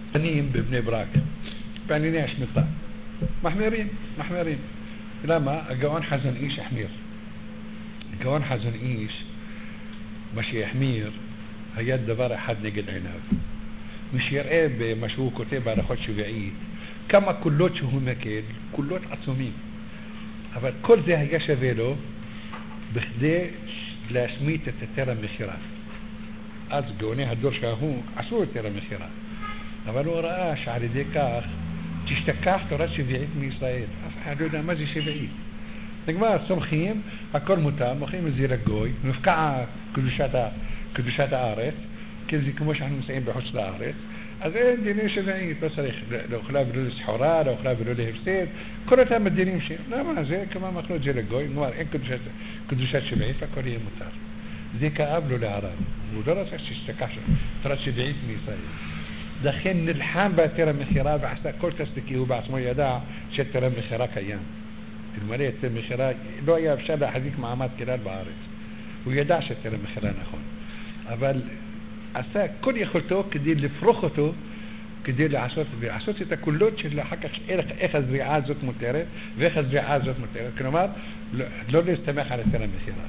بنين ببني براك بعنيني اشمطة محمرين لما اقوان حزن ايش احمير اقوان حزن ايش ماشي حمير هيا الدبار حد نقد عناب مش يرقى بمشهور كتاب على خدش بعيد كما كلوت شو مكيل كلوت عصومين هذا كل ذا هيا شفيلو بخدي لاسميت تترى مخيرات أزجوني هدور شاهو عصور ترى مخيرات هذا لو رأى على ديكاخ تشتكاخ ترى شبعيت من إسرائيل هذا ما زي شبعيت نجمع سمخيم أكل متام مخيم زير الجوي نفقع كدوشات عارف كل زي كموش عن مسئين بحوش العارف أذن ديني شبعيت بس لو خلاب رولي سحورا لو خلاب رولي هفسيد كلها مديني مشي لا ما زي كمان مخلوق زير الجوي نوار إن كدوشات شبعيت فكل هي متام زي كقبله العرب ودرس تشتكاش ترى شبعيت من إسرائيل دخلنا الحام باترى من خراب عسى كل تسلكيه بعد ما يدع شترى من خراك أيام المريض من خراك لو يا بشدة حديث معامات كلال بعارض ويدع شترى من خران أخون أبل عسى كل يخلطه كدير لفرخته كدير لعصوت بعصوت تكلوتش اللي حكى أخذ رعاية زوت مترة وأخذ رعاية زوت مترة كلمات لو يستمع على ترى من خران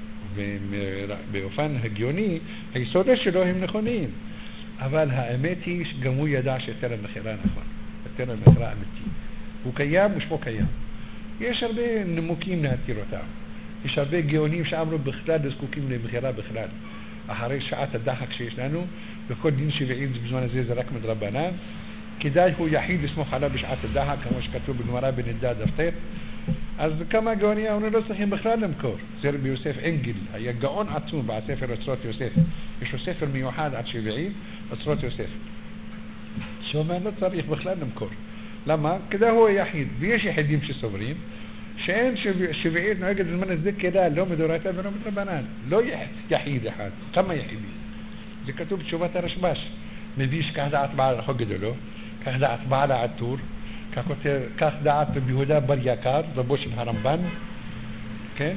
بأوفان هجيوني هيسودش له هم نخونين אבל האמת היא שגם הוא ידע שתרא מכירה נכון, תרא מכירה אמיתי. הוא קיים ושמו קיים. יש הרבה נימוקים להתיר אותם. יש הרבה גאונים שאמרו בכלל זקוקים למכירה בכלל. אחרי שעת הדחק שיש לנו, בכל דין שביעית בזמן הזה זה רק מדרבנן, כדאי הוא יחיד לסמוך עליו בשעת הדחק, כמו שכתוב בגמרא בנדדה דף. אז כמה גאונים אמרו לא צריכים בכלל למכור. זה רבי יוסף אנגל, היה גאון עצום בספר אוצרות יוסף. יש לו ספר מיוחד עד שביעית, אוצרות יוסף. שאומר לא צריך בכלל למכור. למה? כדי הוא יחיד. ויש יחידים שסוברים, שאין שביעית נוהגת בזמן הזה כדאי, לא מדורייתא ולא מדרבנן. לא יחיד אחד, כמה יחידים. זה כתוב בתשובת הרשב"ש. מביא שכך דעת בעל החוק גדולו, כך דעת בעל העטור, כך דעת ביהודה בר יקר, רבו של הרמב"ן, כן?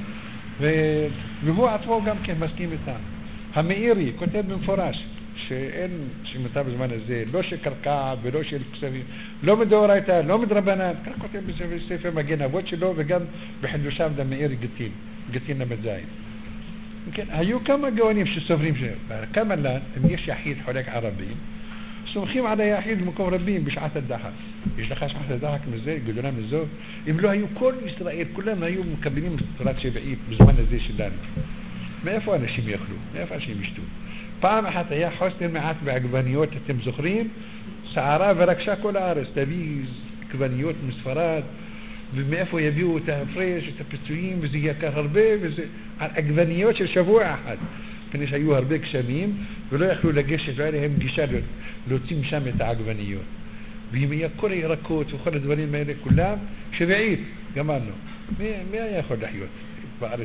והוא עצמו גם כן מסכים איתם. המאירי כותב במפורש שאין שמתה בזמן הזה, לא של קרקע ולא של כספים, לא מדאורייתא, לא מדרבנן, כך כותב בספר מגן אבות שלו וגם בחידושיו המאירי גטין למדזיים. כן, היו כמה גאונים שסוברים כמה לן, אם יש יחיד חולק ערבים, סומכים על היחיד במקום רבים בשעת הדחק. יש לך שעת הדחק מזה, גדולה מזו. אם לא היו כל ישראל, כולם היו מקבלים תורת שביעית בזמן הזה שלנו. מאיפה אנשים יאכלו? מאיפה אנשים ישתו? פעם אחת היה חוסר מעט בעגבניות, אתם זוכרים? סערה ורקשה כל הארץ, תביא עגבניות מספרד, ומאיפה יביאו את ההפרש, את הפיצויים, וזה יקר הרבה, וזה עגבניות של שבוע אחד. כנראה שהיו הרבה גשמים, ולא יכלו לגשת, לא היה להם גישה להוציא משם את העגבניות. ואם היה כל הירקות וכל הדברים האלה כולם, שביעית, גמרנו. מי היה יכול לחיות בארץ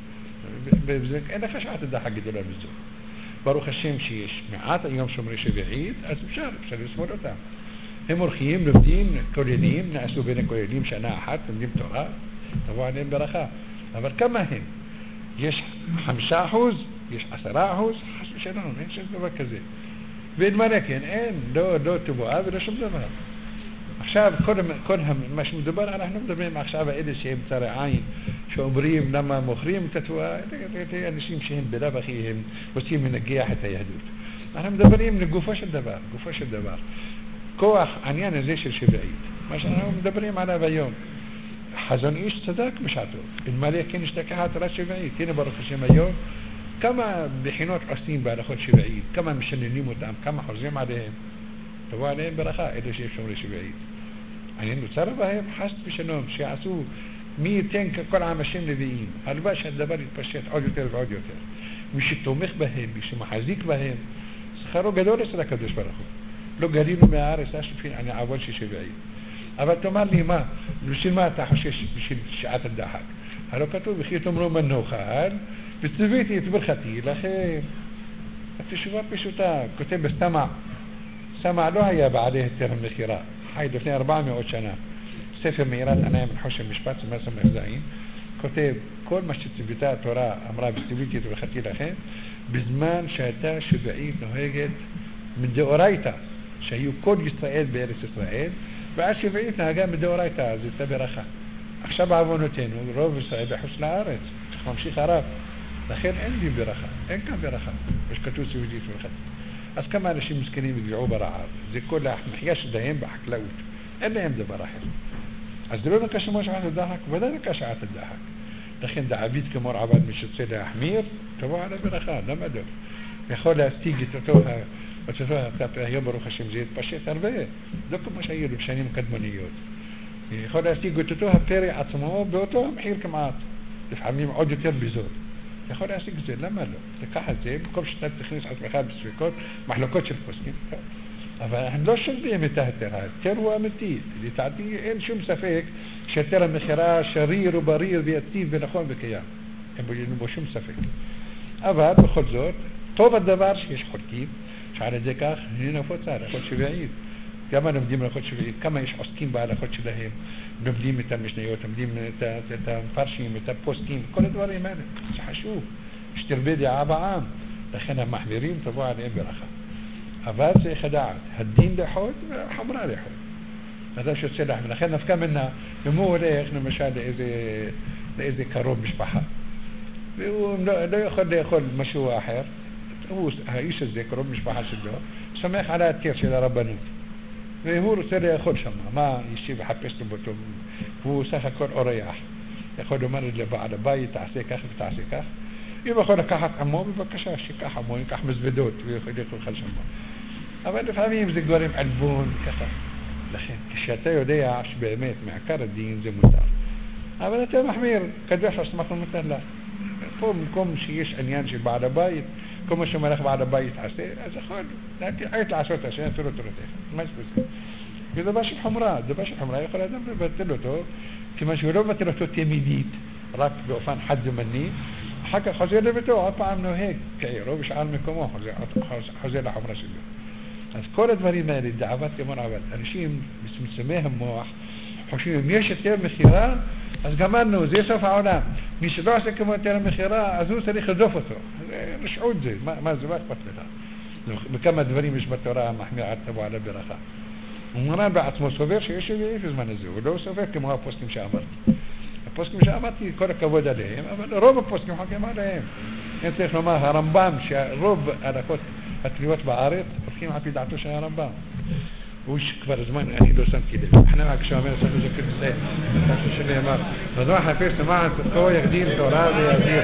הזו? אין לך שעת הדחק גדולה מזו. ברוך השם שיש מעט היום שומרי שביעית, אז אפשר לסמוד אותם. הם הולכים, לומדים, כוללים, נעשו בין הכוללים שנה אחת, לומדים תורה, תבוא עליהם ברכה. אבל כמה הם? יש 5%, יש 10%, חס ושלום, אין שום דבר כזה. ואין מה כן, אין, לא תבואה ולא שום דבר. עכשיו, כל מה שמדובר, אנחנו מדברים עכשיו האלה שהם צרי עין, שאומרים למה מוכרים את התבואה, אנשים שהם בלב אחי, הם רוצים לנגח את היהדות. אנחנו מדברים לגופו של דבר. כוח העניין הזה של שביעית, מה שאנחנו מדברים עליו היום. חזון איש צדק בשעתו, אלמלא כן השתכחה תורת שביעית. הנה ברוך השם היום, כמה בחינות עושים בהלכות שביעית, כמה משננים אותם, כמה חוזרים עליהם, תבוא עליהם ברכה, אלה שיש שומרי שביעית. אני נוצר בהם חס ושלום, שיעשו מי ייתן ככל עם השם נביאים, הלוואי שהדבר יתפשט עוד יותר ועוד יותר. מי שתומך בהם, מי שמחזיק בהם, שכרו גדול אצל הקדוש ברוך הוא. לא גלינו מהארץ, אני עבוד שביעית. אבל תאמר לי מה, בשביל מה אתה חושש בשביל שעת הדחק? הלא כתוב, וכי תאמרו מנוכל, וצוויתי את ברכתי לכם. התשובה פשוטה, כותב בסתמע, סמע לא היה בעלי היתר המכירה, חי לפני 400 שנה. ספר מאירת עיניים חושן משפט, סמ"ס מחזאים, כותב, כל מה שצוויתה התורה אמרה, וצוויתי את ברכתי לכם, בזמן שהייתה שביעית נוהגת מדאורייתא, שהיו כל ישראל בארץ ישראל, ועד שביעית נהגה מדאורייתא, זה הייתה ברכה. עכשיו בעוונותינו, רוב ישראל בחוץ לארץ, ממשיך הרב. לכן אין לי ברכה, אין כאן ברכה. יש כתוב סעודית ולחת. אז כמה אנשים מסכנים יגלעו ברעב, זה כל המחיה שלהם בחקלאות. אין להם דבר אחר. אז זה לא נקש כמו שעת הדחק, ודאי נקש שעת הדחק. לכן דעביד כמו עבד מי שרוצה להחמיר, תבוא על הברכה, למה לא? יכול להשיג את אותו היום ברוך השם, זה יתפשט הרבה, לא כמו שהיו בשנים קדמוניות. יכול להשיג את אותו הפרע עצמו באותו המחיר כמעט, לפעמים עוד יותר בזול. יכול להשיג את זה, למה לא? תקח את זה, במקום שאתה תכניס עצמך בספיקות, מחלוקות של פוסקים. אבל הם לא שולבים את ההיתר, ההיתר הוא אמיתי. לדעתי אין שום ספק שהיתר המכירה שריר ובריר ויציב ונכון וקיים. אין בו שום ספק. אבל בכל זאת, טוב הדבר שיש חולקים, שעל ידי כך היא נפוצה, הלכות שביעית. כמה לומדים הלכות שביעית, כמה יש עוסקים בהלכות שלהם, לומדים את המשניות, לומדים את המפרשים, את הפוסקים, כל הדברים האלה. זה חשוב, שתרבה דעה בעם. לכן המחמירים תבוא עליהם ברכה. אבל צריך לדעת, הדין לחוד והחמרה לחוד. אדם שיוצא להם, לכן נפקא מנה, אם הוא הולך למשל לאיזה קרוב משפחה, והוא לא יכול לאכול משהו אחר, האיש הזה, קרוב משפחה שלו, שמח על ההתיר של הרבנות. והוא רוצה לאכול שם, מה ישיב לחפש לו באותו, הוא סך הכל אורח. יכול לומר לבעל הבית, תעשה כך ותעשה כך. אם יכול לקחת עמו, בבקשה, שיקח עמו, ייקח מזוודות, ויכול לאכול שם. אבל לפעמים זה גורם עלבון, ככה. לכן, כשאתה יודע שבאמת מעקר הדין זה מותר. אבל אתה מחמיר, כדאי שהסמך לא מותר לה. פה במקום שיש עניין של בעל הבית, כמו שמלך בעל הבית עשה, אז יכול, עת לעשות השם, תורו תורתך. מה יש בזה? זה דבר של חומרה. דבר של חומרה יכול אדם לבטל אותו, כיוון שהוא לא מבטל אותו תמידית, רק באופן חד זמני, אחר כך חוזר לביתו, עוד פעם נוהג, כאילו, בשאר מקומו, חוזר לחומרה שלו. אז כל הדברים האלה, דעבת כמון עבד, אנשים מסמצמי המוח, חושבים, אם יש יותר מחירה, אז גמרנו, זה סוף העולם. מי שלא עושה כמו יותר המחירה, אז הוא צריך לדוף אותו. רשעות זה, מה זה, מה אכפת לך? בכמה דברים יש בתורה המחמירה תבוא על הברכה. ומרן בעצמו סובר שיש שביעית בזמן הזה, הוא לא סובר כמו הפוסקים שאמרתי. הפוסקים שאמרתי, כל הכבוד עליהם, אבל רוב הפוסקים חוקים עליהם. אני צריך לומר, הרמב"ם, שרוב ההלכות התלויות בארץ, הולכים על פי דעתו של הרמב"ם. הוא כבר זמן, אני לא שמתי לב. אנחנו כשאומר, שמנו זה כזה, שנאמר, בזמן חפש למען תתקו יגדיל תורה ויגדיל.